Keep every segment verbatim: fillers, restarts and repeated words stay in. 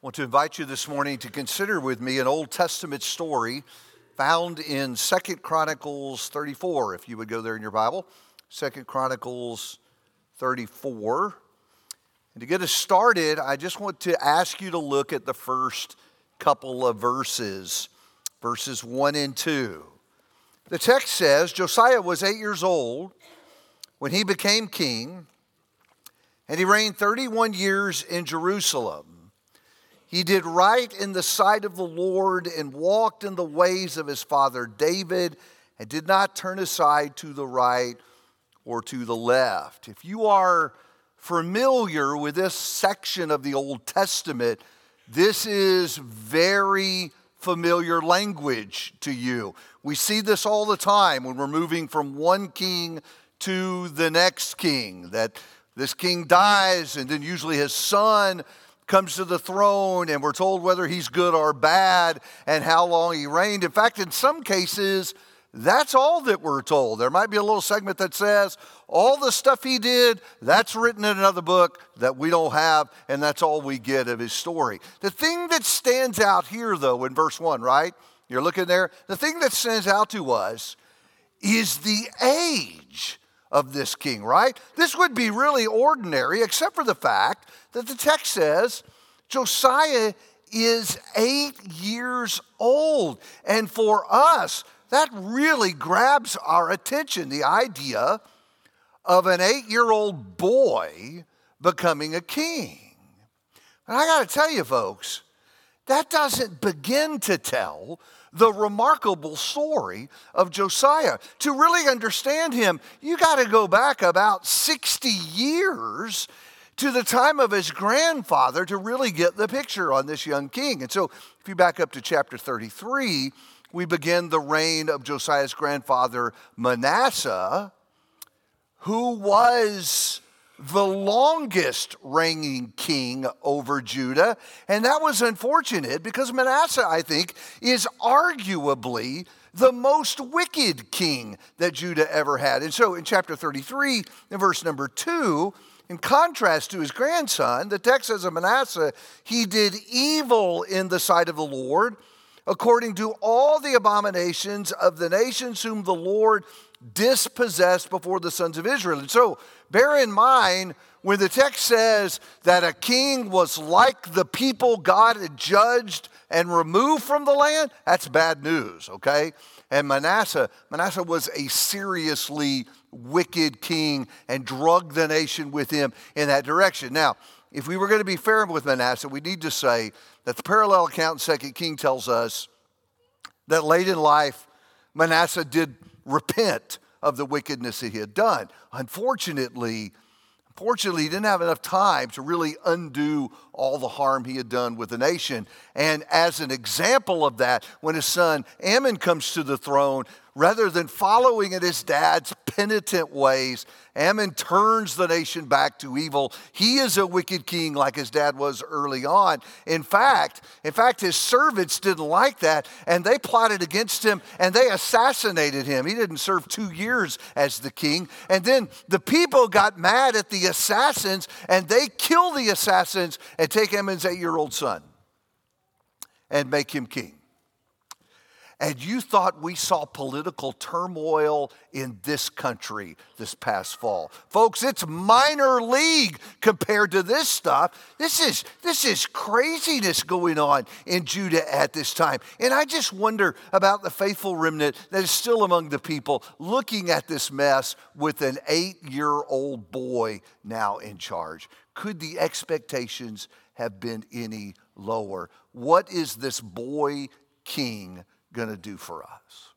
I want to invite you this morning to consider with me an Old Testament story found in Second Chronicles thirty-four, if you would go there in your Bible. Second Chronicles thirty-four. And to get us started, I just want to ask you to look at the first couple of verses, verses one and two. The text says, Josiah was eight years old when he became king, and he reigned thirty-one years in Jerusalem. He did right in the sight of the Lord and walked in the ways of his father David and did not turn aside to the right or to the left. If you are familiar with this section of the Old Testament, this is very familiar language to you. We see this all the time when we're moving from one king to the next king, that this king dies and then usually his son comes to the throne, and we're told whether he's good or bad and how long he reigned. In fact, in some cases, that's all that we're told. There might be a little segment that says, all the stuff he did, that's written in another book that we don't have, and that's all we get of his story. The thing that stands out here, though, in verse one, right? You're looking there. The thing that stands out to us is the age of this king, right? This would be really ordinary, except for the fact that the text says Josiah is eight years old. And for us, that really grabs our attention, the idea of an eight-year-old boy becoming a king. And I got to tell you, folks, that doesn't begin to tell the remarkable story of Josiah. To really understand him, you got to go back about sixty years to the time of his grandfather to really get the picture on this young king. And so if you back up to chapter thirty-three, we begin the reign of Josiah's grandfather Manasseh, who was the longest reigning king over Judah. And that was unfortunate because Manasseh, I think, is arguably the most wicked king that Judah ever had. And so in chapter thirty-three, in verse number two, in contrast to his grandson, the text says of Manasseh, he did evil in the sight of the Lord, according to all the abominations of the nations whom the Lord dispossessed before the sons of Israel. And so bear in mind, when the text says that a king was like the people God had judged and removed from the land, that's bad news, okay? And Manasseh, Manasseh was a seriously wicked king and drugged the nation with him in that direction. Now, if we were going to be fair with Manasseh, we need to say that the parallel account in Second Kings tells us that late in life, Manasseh did repent of the wickedness that he had done. Unfortunately, unfortunately, he didn't have enough time to really undo all the harm he had done with the nation. And as an example of that, when his son Amon comes to the throne, rather than following in his dad's penitent ways, Amon turns the nation back to evil. He is a wicked king like his dad was early on. In fact, in fact, his servants didn't like that, and they plotted against him, and they assassinated him. He didn't serve two years as the king. And then the people got mad at the assassins, and they kill the assassins and take Amon's eight-year-old son and make him king. And you thought we saw political turmoil in this country this past fall. Folks, it's minor league compared to this stuff. This is, this is craziness going on in Judah at this time. And I just wonder about the faithful remnant that is still among the people looking at this mess with an eight-year-old boy now in charge. Could the expectations have been any lower? What is this boy king going to do for us?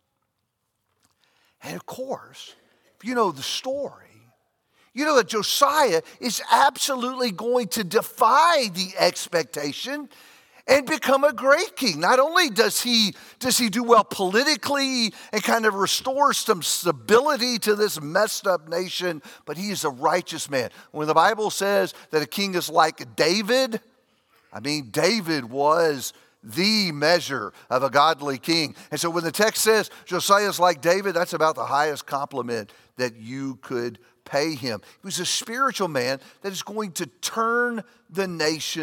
And of course, if you know the story, you know that Josiah is absolutely going to defy the expectation and become a great king. Not only does he, does he do well politically and kind of restore some stability to this messed up nation, but he is a righteous man. When the Bible says that a king is like David, I mean, David was the measure of a godly king. And so when the text says Josiah is like David, that's about the highest compliment that you could pay him. He was a spiritual man that is going to turn the nation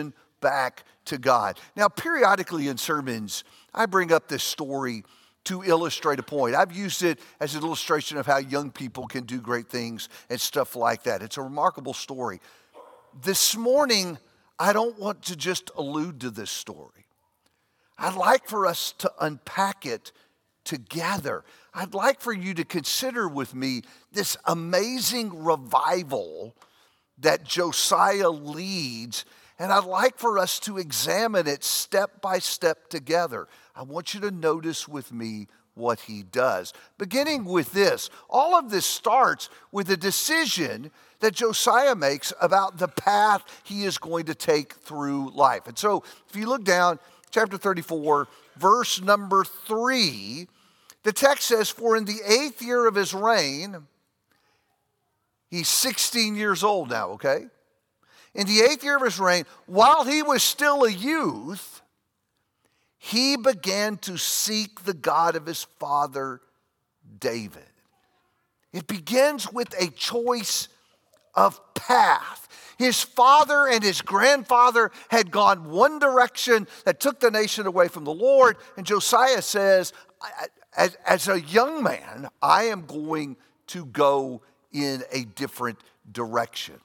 back to God. Now, periodically in sermons, I bring up this story to illustrate a point. I've used it as an illustration of how young people can do great things and stuff like that. It's a remarkable story. This morning, I don't want to just allude to this story. I'd like for us to unpack it together. I'd like for you to consider with me this amazing revival that Josiah leads, and I'd like for us to examine it step by step together. I want you to notice with me what he does. Beginning with this, all of this starts with a decision that Josiah makes about the path he is going to take through life. And so if you look down, chapter thirty-four, verse number three, the text says, "For in the eighth year of his reign," he's sixteen years old now, okay? "In the eighth year of his reign, while he was still a youth, he began to seek the God of his father David." It begins with a choice of path. His father and his grandfather had gone one direction that took the nation away from the Lord. And Josiah says, as, as a young man, I am going to go in a different direction.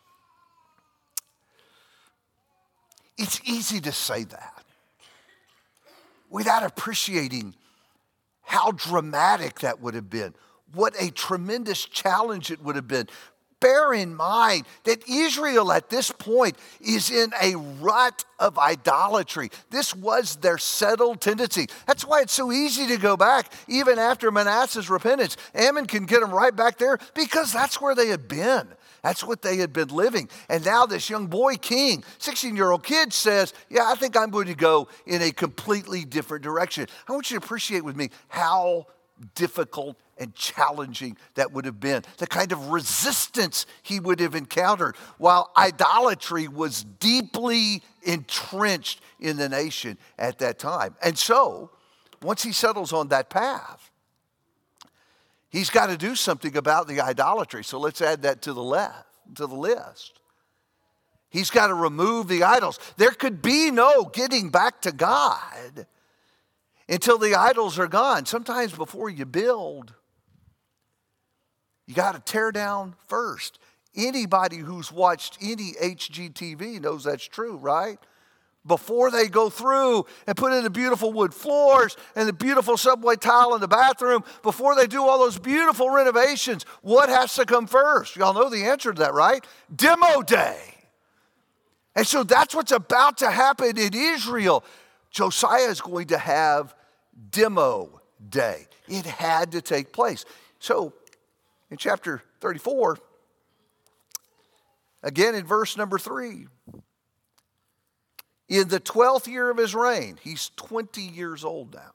It's easy to say that without appreciating how dramatic that would have been, what a tremendous challenge it would have been. Bear in mind that Israel at this point is in a rut of idolatry. This was their settled tendency. That's why it's so easy to go back, even after Manasseh's repentance. Ammon can get them right back there because that's where they had been. That's what they had been living. And now this young boy king, sixteen-year-old kid says, yeah, I think I'm going to go in a completely different direction. I want you to appreciate with me how difficult and challenging that would have been, the kind of resistance he would have encountered while idolatry was deeply entrenched in the nation at that time. And so, once he settles on that path, he's got to do something about the idolatry. So let's add that to the left, to the list. He's got to remove the idols. There could be no getting back to God until the idols are gone. Sometimes before you build, you got to tear down first. Anybody who's watched any H G T V knows that's true, right? Before they go through and put in the beautiful wood floors and the beautiful subway tile in the bathroom, before they do all those beautiful renovations, what has to come first? Y'all know the answer to that, right? Demo day. And so that's what's about to happen in Israel. Josiah is going to have demo day. It had to take place. So in chapter thirty-four, again in verse number three, in the twelfth year of his reign, he's twenty years old now,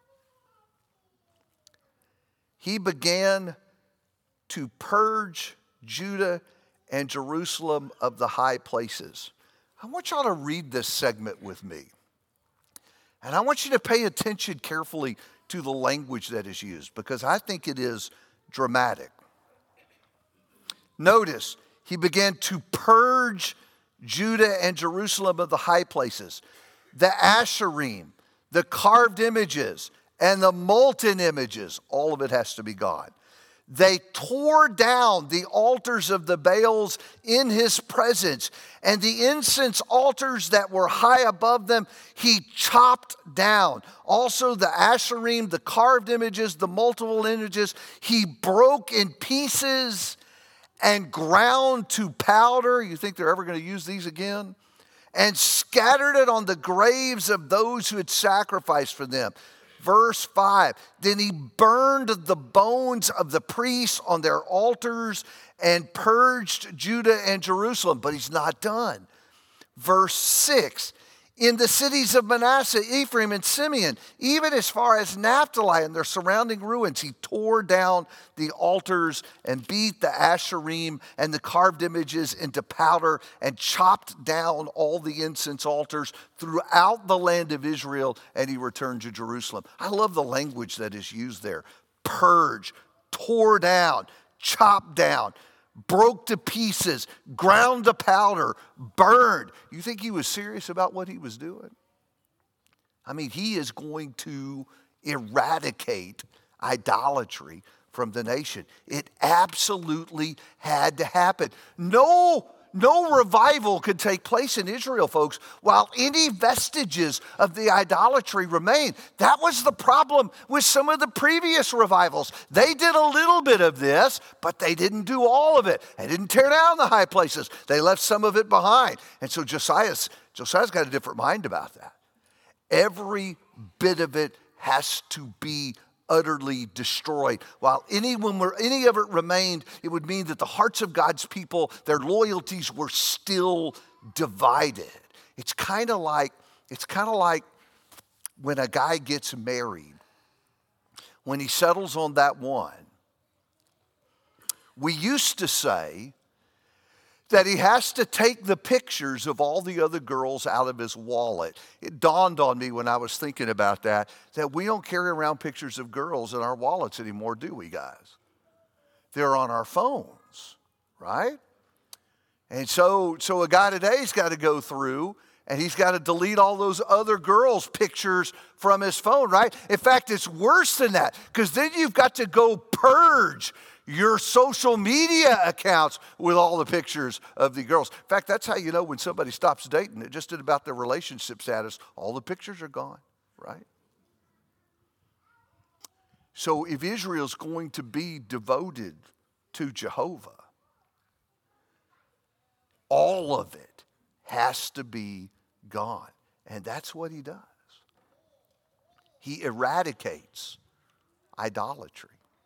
he began to purge Judah and Jerusalem of the high places. I want y'all to read this segment with me. And I want you to pay attention carefully to the language that is used, because I think it is dramatic. Notice, he began to purge Judah and Jerusalem of the high places, the Asherim, the carved images, and the molten images. All of it has to be gone. They tore down the altars of the Baals in his presence, and the incense altars that were high above them he chopped down. Also the Asherim, the carved images, the multiple images, he broke in pieces and ground to powder. You think they're ever going to use these again? And scattered it on the graves of those who had sacrificed for them. Verse five, then he burned the bones of the priests on their altars and purged Judah and Jerusalem. But he's not done. Verse six, in the cities of Manasseh, Ephraim, and Simeon, even as far as Naphtali and their surrounding ruins, he tore down the altars and beat the Asherim and the carved images into powder and chopped down all the incense altars throughout the land of Israel, and he returned to Jerusalem. I love the language that is used there. Purge, tore down, chopped down. broke to pieces, ground to powder, burned. You think he was serious about what he was doing? I mean, he is going to eradicate idolatry from the nation. It absolutely had to happen. No, no revival could take place in Israel, folks, while any vestiges of the idolatry remain. That was the problem with some of the previous revivals. They did a little bit of this, but they didn't do all of it. They didn't tear down the high places. They left some of it behind. And so Josiah's, Josiah's got a different mind about that. Every bit of it has to be utterly destroyed. While anyone were, any of it remained, it would mean that the hearts of God's people, their loyalties were still divided. It's kind of like, it's kind of like when a guy gets married, when he settles on that one. We used to say that he has to take the pictures of all the other girls out of his wallet. It dawned on me when I was thinking about that, that we don't carry around pictures of girls in our wallets anymore, do we, guys? They're on our phones, right? And so, so a guy today's got to go through and he's got to delete all those other girls' pictures from his phone, right? In fact, it's worse than that, because then you've got to go purge your social media accounts with all the pictures of the girls. In fact, that's how you know when somebody stops dating. It just about their relationship status. All the pictures are gone, right? So if Israel's going to be devoted to Jehovah, all of it has to be gone. And that's what he does. He eradicates idolatry.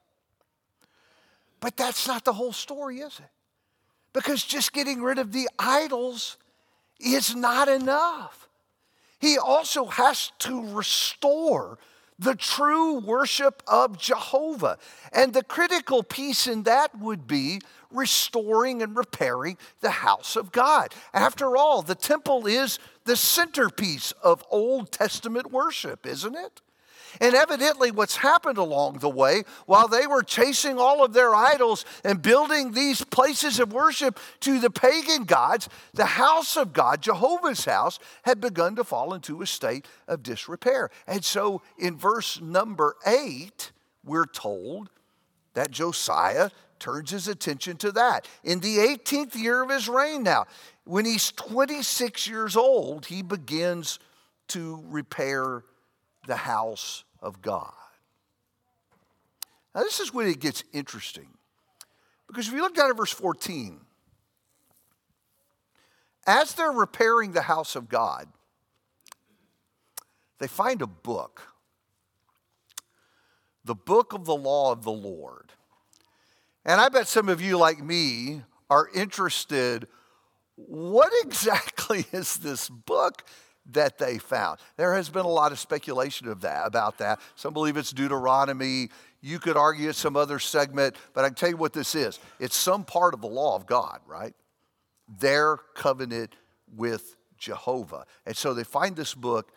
But that's not the whole story, is it? Because just getting rid of the idols is not enough. He also has to restore the true worship of Jehovah. And the critical piece in that would be restoring and repairing the house of God. After all, the temple is the centerpiece of Old Testament worship, isn't it? And evidently what's happened along the way, while they were chasing all of their idols and building these places of worship to the pagan gods, the house of God, Jehovah's house, had begun to fall into a state of disrepair. And so in verse number eight, we're told that Josiah turns his attention to that. In the eighteenth year of his reign now, when he's twenty-six years old, he begins to repair the house of God. Now, this is when it gets interesting. Because if you look down at verse fourteen, as they're repairing the house of God, they find a book. The book of the law of the Lord. And I bet some of you, like me, are interested. What exactly is this book that they found? There has been a lot of speculation of that, about that. Some believe it's Deuteronomy. You could argue it's some other segment, but I can tell you what this is. It's some part of the law of God, right? Their covenant with Jehovah. And so they find this book.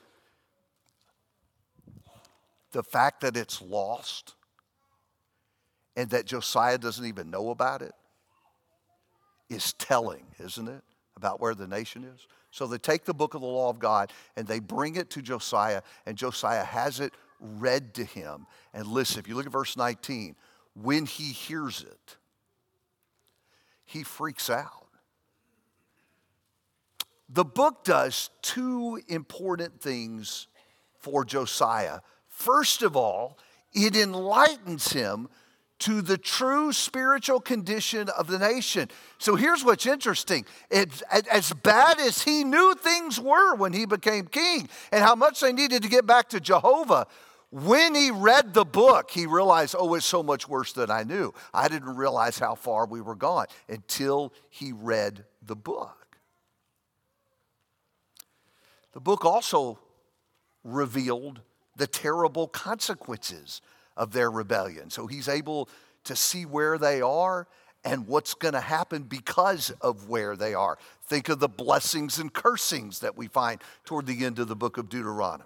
The fact that it's lost and that Josiah doesn't even know about it is telling, isn't it, about where the nation is? So they take the book of the law of God and they bring it to Josiah, and Josiah has it read to him. And listen, if you look at verse nineteen, when he hears it, he freaks out. The book does two important things for Josiah. First of all, it enlightens him to the true spiritual condition of the nation. So here's what's interesting. It, as bad as he knew things were when he became king and how much they needed to get back to Jehovah, when he read the book, he realized, oh, it's so much worse than I knew. I didn't realize how far we were gone until he read the book. The book also revealed the terrible consequences of their rebellion. So he's able to see where they are and what's going to happen because of where they are. Think of the blessings and cursings that we find toward the end of the book of Deuteronomy.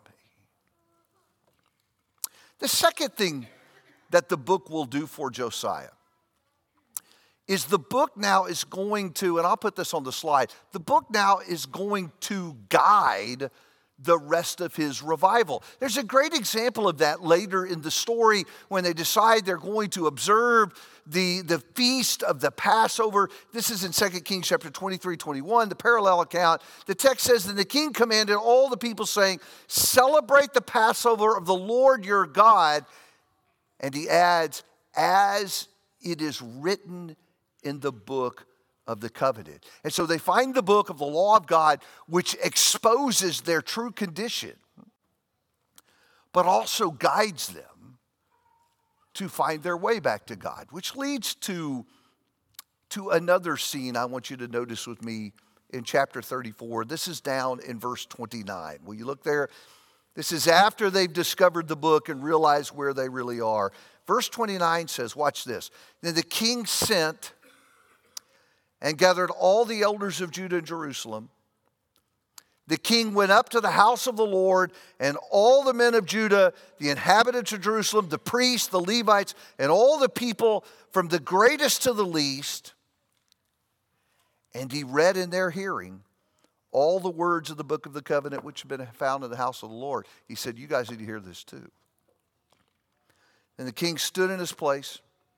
The second thing that the book will do for Josiah is the book now is going to, and I'll put this on the slide, the book now is going to guide the rest of his revival. There's a great example of that later in the story when they decide they're going to observe the, the feast of the Passover. This is in Second Kings chapter twenty-three, twenty-one, the parallel account. The text says, "Then the king commanded all the people, saying, 'Celebrate the Passover of the Lord your God.'" And he adds, "As it is written in the book of the covenant." And so they find the book of the law of God, which exposes their true condition, but also guides them to find their way back to God, which leads to, to another scene I want you to notice with me in chapter thirty-four. This is down in verse twenty-nine. Will you look there? This is after they've discovered the book and realized where they really are. Verse twenty-nine says, watch this. "Then the king sent and gathered all the elders of Judah and Jerusalem. The king went up to the house of the Lord, and all the men of Judah, the inhabitants of Jerusalem, the priests, the Levites, and all the people from the greatest to the least. And he read in their hearing all the words of the book of the covenant which have been found in the house of the Lord." He said, "You guys need to hear this too." And the king stood in his place,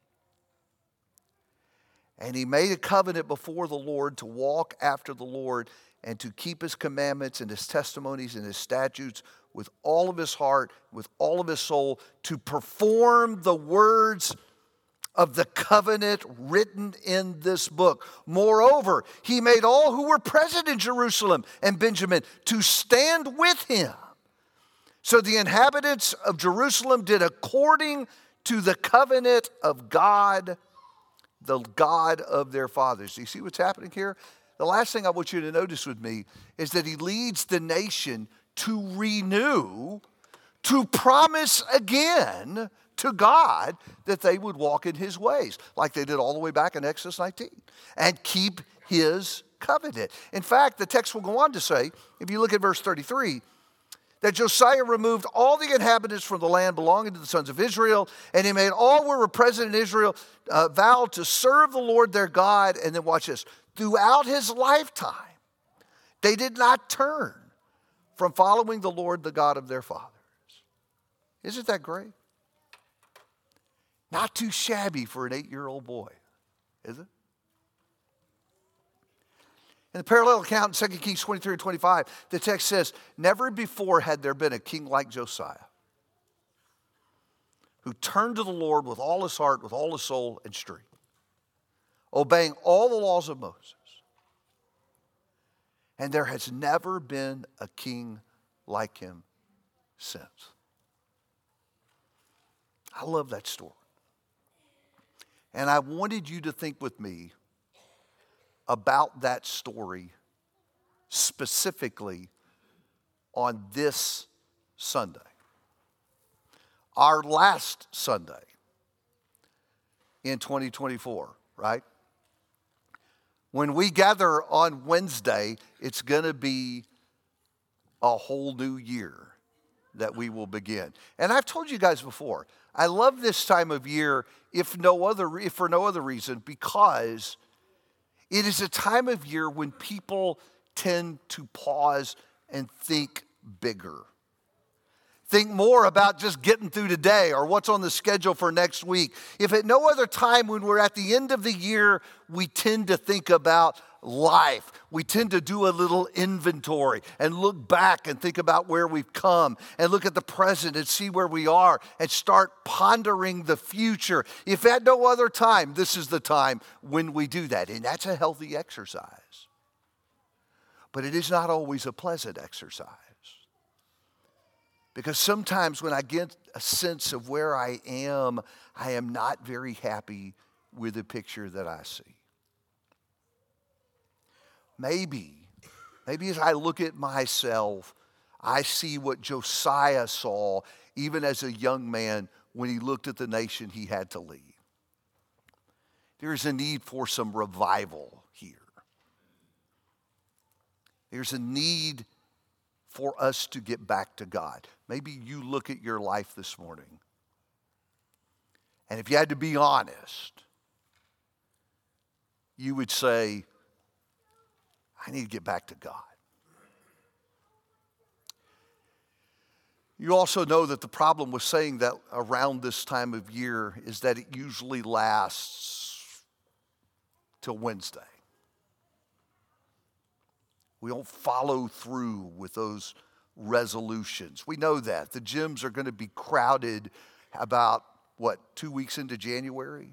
and he made a covenant before the Lord to walk after the Lord and to keep his commandments and his testimonies and his statutes with all of his heart, with all of his soul, to perform the words of the covenant written in this book. Moreover, he made all who were present in Jerusalem and Benjamin to stand with him. So the inhabitants of Jerusalem did according to the covenant of God, the God of their fathers. Do you see what's happening here? The last thing I want you to notice with me is that he leads the nation to renew, to promise again to God that they would walk in his ways, like they did all the way back in Exodus nineteen, and keep his covenant. In fact, the text will go on to say, if you look at verse thirty-three, that Josiah removed all the inhabitants from the land belonging to the sons of Israel, and he made all who were present in Israel uh, vow to serve the Lord their God. And then watch this. Throughout his lifetime, they did not turn from following the Lord, the God of their fathers. Isn't that great? Not too shabby for an eight-year-old boy, is it? In the parallel account in Second Kings twenty-three and twenty-five, the text says, "Never before had there been a king like Josiah, who turned to the Lord with all his heart, with all his soul and strength, obeying all the laws of Moses. And there has never been a king like him since." I love that story. And I wanted you to think with me about that story specifically on this Sunday. Our last Sunday in twenty twenty-four, right? When we gather on Wednesday, it's going to be a whole new year that we will begin. And I've told you guys before, I love this time of year if no other if for no other reason, because it is a time of year when people tend to pause and think bigger. Think more about just getting through today or what's on the schedule for next week. If at no other time when we're at the end of the year, we tend to think about life. We tend to do a little inventory and look back and think about where we've come and look at the present and see where we are and start pondering the future. If at no other time, this is the time when we do that. And that's a healthy exercise. But it is not always a pleasant exercise. Because sometimes when I get a sense of where I am, I am not very happy with the picture that I see. Maybe, maybe as I look at myself, I see what Josiah saw even as a young man when he looked at the nation he had to lead. There's a need for some revival here. There's a need for us to get back to God. Maybe you look at your life this morning, and if you had to be honest, you would say, I need to get back to God. You also know that the problem with saying that around this time of year is that it usually lasts till Wednesday. We don't follow through with those resolutions. We know that. The gyms are going to be crowded about, what, two weeks into January?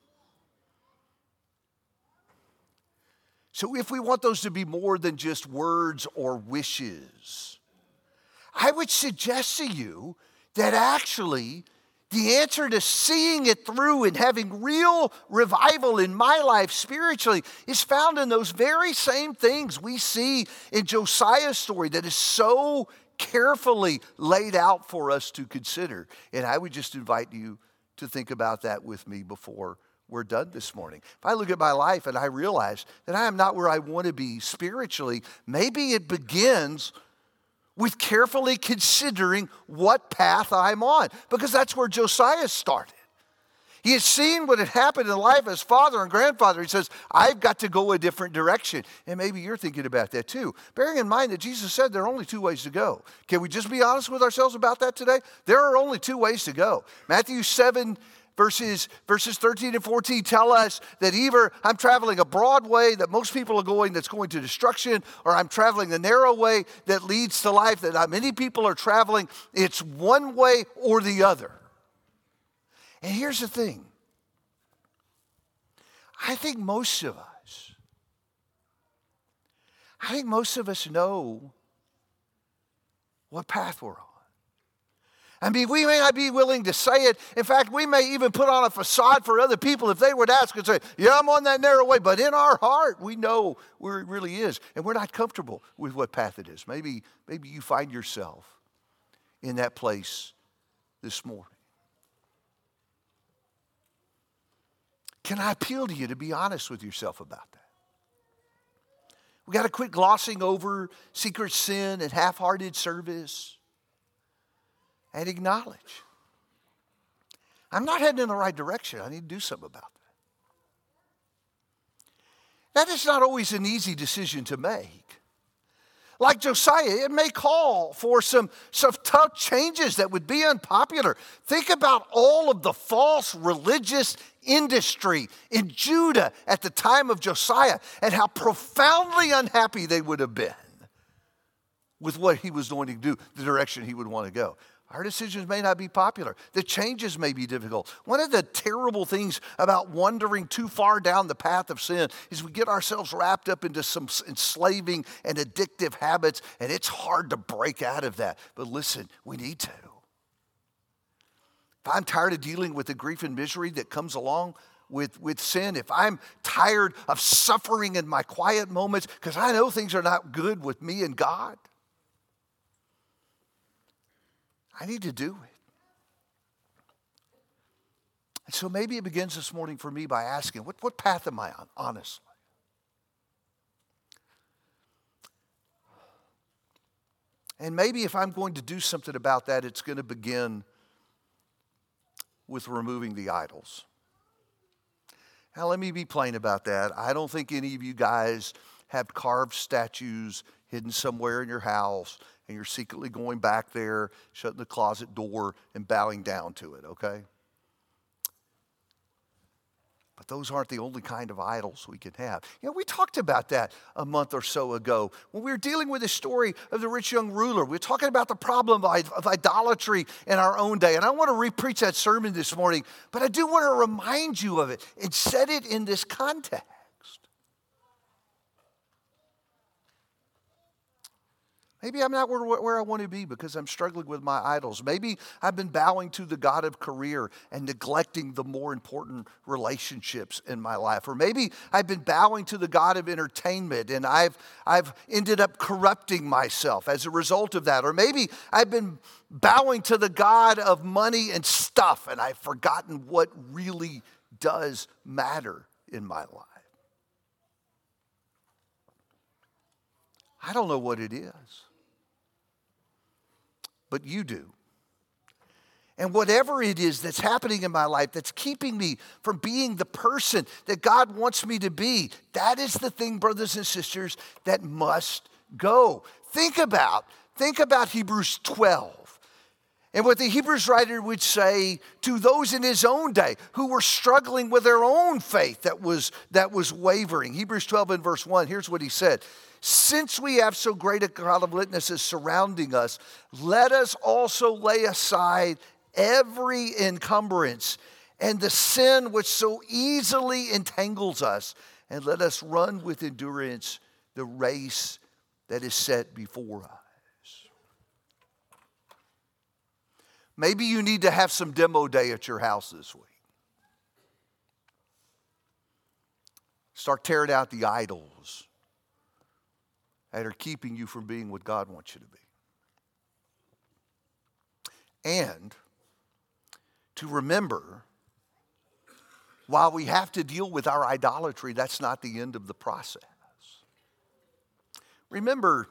So if we want those to be more than just words or wishes, I would suggest to you that actually the answer to seeing it through and having real revival in my life spiritually is found in those very same things we see in Josiah's story that is so carefully laid out for us to consider. And I would just invite you to think about that with me before we're done this morning. If I look at my life and I realize that I am not where I want to be spiritually, maybe it begins with carefully considering what path I'm on, because that's where Josiah started. He had seen what had happened in life as father and grandfather. He says, I've got to go a different direction. And maybe you're thinking about that too. Bearing in mind that Jesus said there are only two ways to go. Can we just be honest with ourselves about that today? There are only two ways to go. Matthew seven, Verses, verses thirteen and fourteen tell us that either I'm traveling a broad way that most people are going that's going to destruction, or I'm traveling the narrow way that leads to life that many people are traveling. It's one way or the other. And here's the thing. I think most of us, I think most of us know what path we're on. I mean, we may not be willing to say it. In fact, we may even put on a facade for other people if they would ask and say, yeah, I'm on that narrow way. But in our heart, we know where it really is. And we're not comfortable with what path it is. Maybe, maybe you find yourself in that place this morning. Can I appeal to you to be honest with yourself about that? We got to quit glossing over secret sin and half-hearted service. And acknowledge, I'm not heading in the right direction. I need to do something about that. That is not always an easy decision to make. Like Josiah, it may call for some, some tough changes that would be unpopular. Think about all of the false religious industry in Judah at the time of Josiah and how profoundly unhappy they would have been with what he was going to do, the direction he would want to go. Our decisions may not be popular. The changes may be difficult. One of the terrible things about wandering too far down the path of sin is we get ourselves wrapped up into some enslaving and addictive habits, and it's hard to break out of that. But listen, we need to. If I'm tired of dealing with the grief and misery that comes along with, with sin, if I'm tired of suffering in my quiet moments because I know things are not good with me and God, I need to do it. And so maybe it begins this morning for me by asking, what, what path am I on, honestly? And maybe if I'm going to do something about that, it's going to begin with removing the idols. Now, let me be plain about that. I don't think any of you guys have carved statues hidden somewhere in your house and you're secretly going back there, shutting the closet door and bowing down to it, okay? But those aren't the only kind of idols we can have. You know, we talked about that a month or so ago when we were dealing with the story of the rich young ruler. We were talking about the problem of, of idolatry in our own day. And I want to re-preach that sermon this morning, but I do want to remind you of it and set it in this context. Maybe I'm not where, where I want to be because I'm struggling with my idols. Maybe I've been bowing to the God of career and neglecting the more important relationships in my life. Or maybe I've been bowing to the God of entertainment and I've, I've ended up corrupting myself as a result of that. Or maybe I've been bowing to the God of money and stuff and I've forgotten what really does matter in my life. I don't know what it is. But you do. And whatever it is that's happening in my life that's keeping me from being the person that God wants me to be, that is the thing, brothers and sisters, that must go. Think about, think about Hebrews twelve. And what the Hebrews writer would say to those in his own day who were struggling with their own faith that was, that was wavering. Hebrews twelve and verse one, here's what he said. Since we have so great a cloud of witnesses surrounding us, let us also lay aside every encumbrance and the sin which so easily entangles us, and let us run with endurance the race that is set before us. Maybe you need to have some demo day at your house this week. Start tearing out the idols that are keeping you from being what God wants you to be. And to remember, while we have to deal with our idolatry, that's not the end of the process. Remember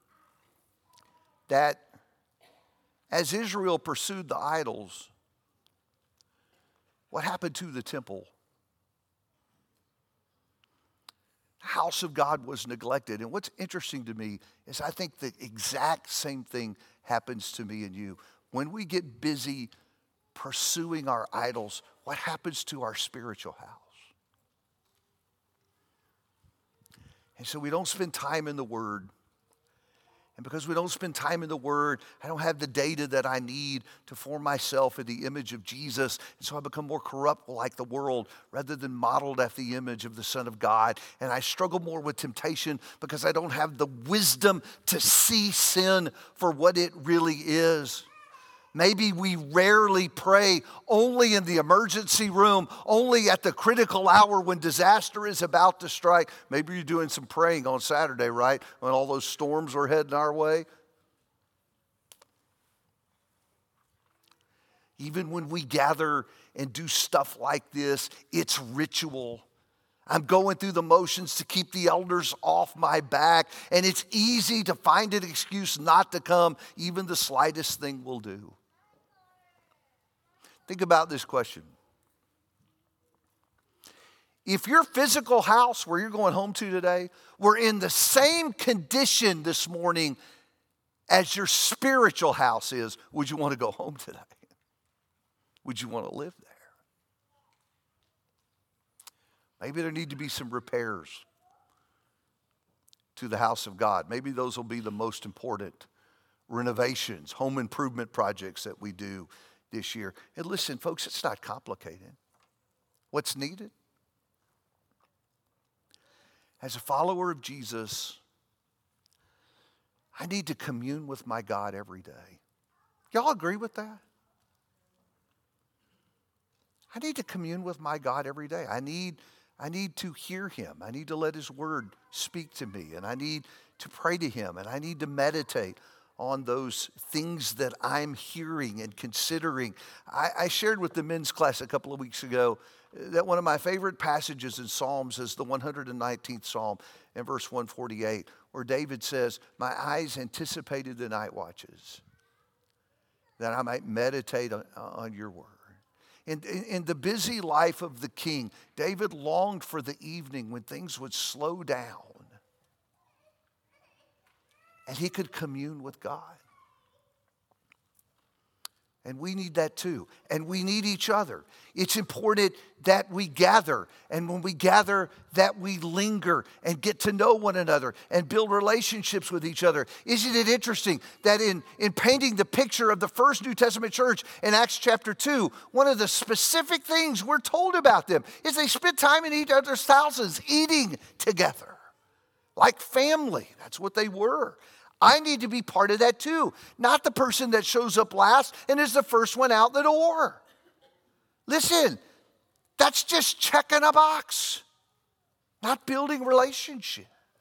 that as Israel pursued the idols, what happened to the temple? The house of God was neglected. And what's interesting to me is I think the exact same thing happens to me and you. When we get busy pursuing our idols, what happens to our spiritual house? And so we don't spend time in the Word. And because we don't spend time in the Word, I don't have the data that I need to form myself in the image of Jesus. And so I become more corrupt like the world rather than modeled after the image of the Son of God. And I struggle more with temptation because I don't have the wisdom to see sin for what it really is. Maybe we rarely pray only in the emergency room, only at the critical hour when disaster is about to strike. Maybe you're doing some praying on Saturday, right? When all those storms are heading our way. Even when we gather and do stuff like this, it's ritual. I'm going through the motions to keep the elders off my back, and it's easy to find an excuse not to come. Even the slightest thing will do. Think about this question. If your physical house where you're going home to today were in the same condition this morning as your spiritual house is, would you want to go home today? Would you want to live there? Maybe there need to be some repairs to the house of God. Maybe those will be the most important renovations, home improvement projects that we do this year. And listen, folks, it's not complicated. What's needed? As a follower of Jesus, I need to commune with my God every day. Y'all agree with that? I need to commune with my God every day. I need, I need to hear Him. I need to let His Word speak to me. And I need to pray to Him. And I need to meditate on those things that I'm hearing and considering. I, I shared with the men's class a couple of weeks ago that one of my favorite passages in Psalms is the one hundred nineteenth Psalm in verse one forty-eight, where David says, "My eyes anticipated the night watches, that I might meditate on, on your word." In, in, in the busy life of the king, David longed for the evening when things would slow down and he could commune with God. And we need that too. And we need each other. It's important that we gather. And when we gather, that we linger and get to know one another and build relationships with each other. Isn't it interesting that in, in painting the picture of the first New Testament church in Acts chapter two, one of the specific things we're told about them is they spent time in each other's houses, eating together, like family. That's what they were. I need to be part of that too. Not the person that shows up last and is the first one out the door. Listen, that's just checking a box, not building relationship.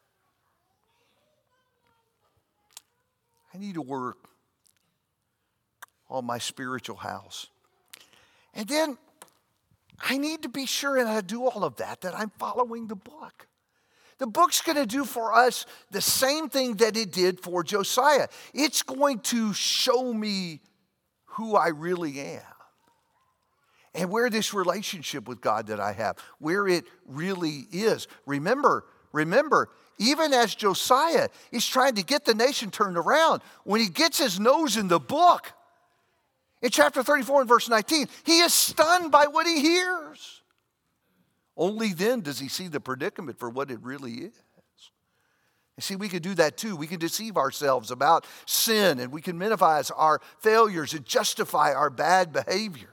I need to work on my spiritual house. And then I need to be sure, and I do all of that, that I'm following the book. The book's going to do for us the same thing that it did for Josiah. It's going to show me who I really am. And where this relationship with God that I have, where it really is. Remember, remember, even as Josiah is trying to get the nation turned around, when he gets his nose in the book, in chapter thirty-four and verse nineteen, he is stunned by what he hears. Only then does he see the predicament for what it really is. You see, we can do that too. We can deceive ourselves about sin, and we can minimize our failures and justify our bad behavior.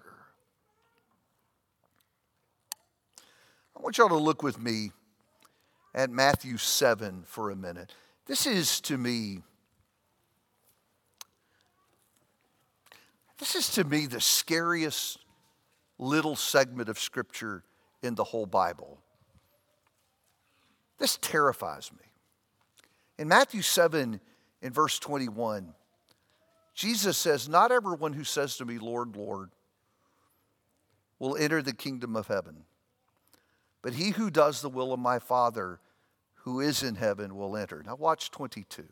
I want y'all to look with me at Matthew seven for a minute. This is, to me, this is to me the scariest little segment of Scripture in the whole Bible. This terrifies me. In Matthew seven, in verse twenty-one, Jesus says, "Not everyone who says to me, 'Lord, Lord,' will enter the kingdom of heaven, but he who does the will of my Father who is in heaven will enter." Now watch twenty-two.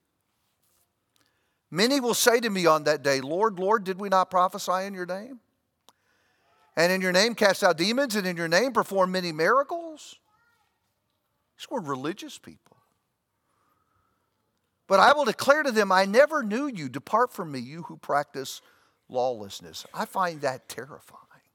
"Many will say to me on that day, 'Lord, Lord, did we not prophesy in your name? And in your name cast out demons, and in your name perform many miracles?'" These were religious people. "But I will declare to them, I never knew you. Depart from me, you who practice lawlessness." I find that terrifying.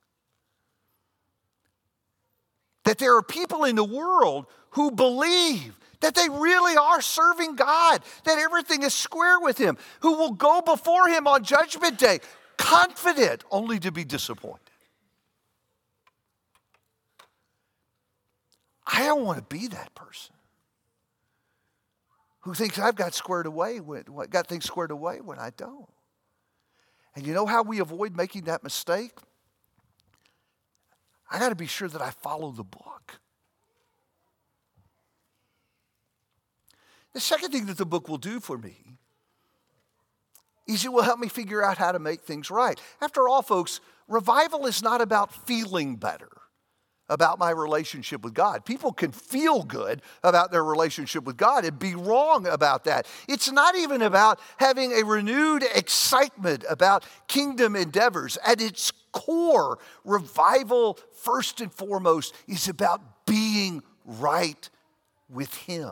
That there are people in the world who believe that they really are serving God, that everything is square with Him, who will go before Him on Judgment Day, confident only to be disappointed. I don't want to be that person who thinks I've got squared away when, got things squared away when I don't. And you know how we avoid making that mistake? I got to be sure that I follow the book. The second thing that the book will do for me is it will help me figure out how to make things right. After all, folks, revival is not about feeling better about my relationship with God. People can feel good about their relationship with God and be wrong about that. It's not even about having a renewed excitement about kingdom endeavors. At its core, revival, first and foremost, is about being right with Him.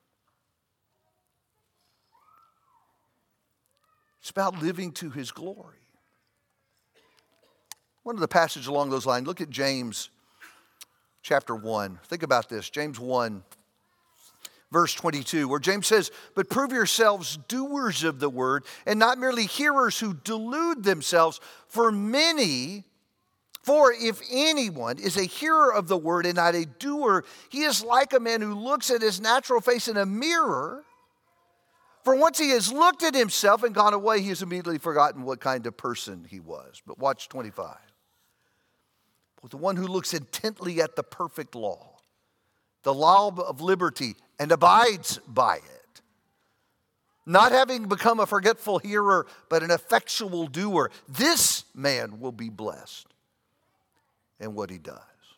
It's about living to His glory. One of the passages along those lines, look at James chapter one. Think about this. James one, verse twenty-two, where James says, "But prove yourselves doers of the word, and not merely hearers who delude themselves. For many, for if anyone is a hearer of the word and not a doer, he is like a man who looks at his natural face in a mirror. For once he has looked at himself and gone away, he has immediately forgotten what kind of person he was." But watch twenty-five. "But the one who looks intently at the perfect law, the law of liberty, and abides by it, not having become a forgetful hearer, but an effectual doer, this man will be blessed in what he does."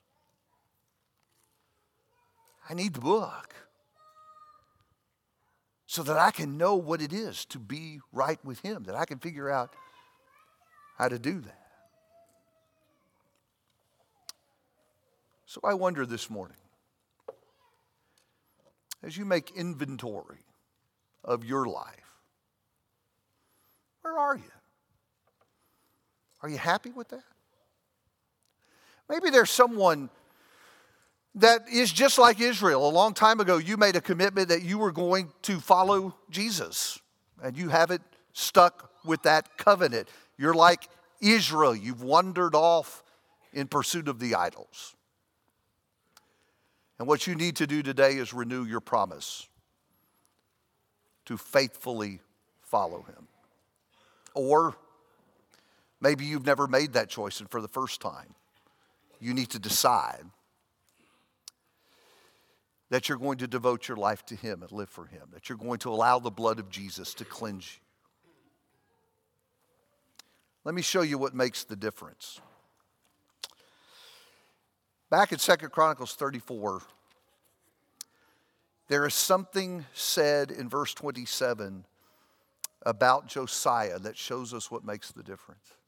I need the book so that I can know what it is to be right with Him, that I can figure out how to do that. So I wonder this morning, as you make inventory of your life, where are you? Are you happy with that? Maybe there's someone that is just like Israel. A long time ago, you made a commitment that you were going to follow Jesus, and you haven't stuck with that covenant. You're like Israel. You've wandered off in pursuit of the idols. And what you need to do today is renew your promise to faithfully follow Him. Or maybe you've never made that choice, and for the first time, you need to decide that you're going to devote your life to Him and live for Him, that you're going to allow the blood of Jesus to cleanse you. Let me show you what makes the difference. Back in Second Chronicles thirty-four, there is something said in verse twenty-seven about Josiah that shows us what makes the difference.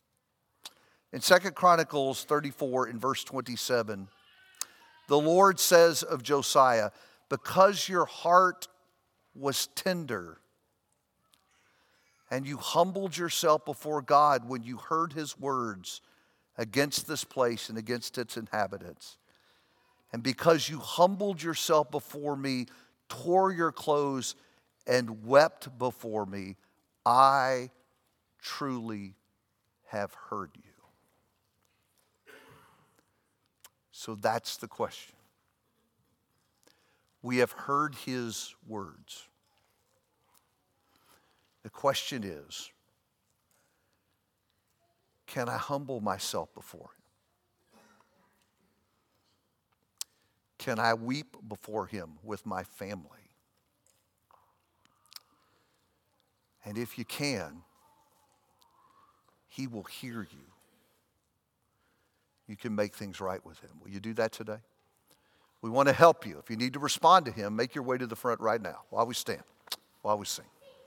In Second Chronicles thirty-four, in verse twenty-seven, the Lord says of Josiah, because your heart was tender and you humbled yourself before God when you heard his words against this place and against its inhabitants, and because you humbled yourself before me, tore your clothes, and wept before me, I truly have heard you. So that's the question. We have heard his words. The question is, can I humble myself before him? Can I weep before him with my family? And if you can, he will hear you. You can make things right with him. Will you do that today? We want to help you. If you need to respond to him, make your way to the front right now while we stand, while we sing.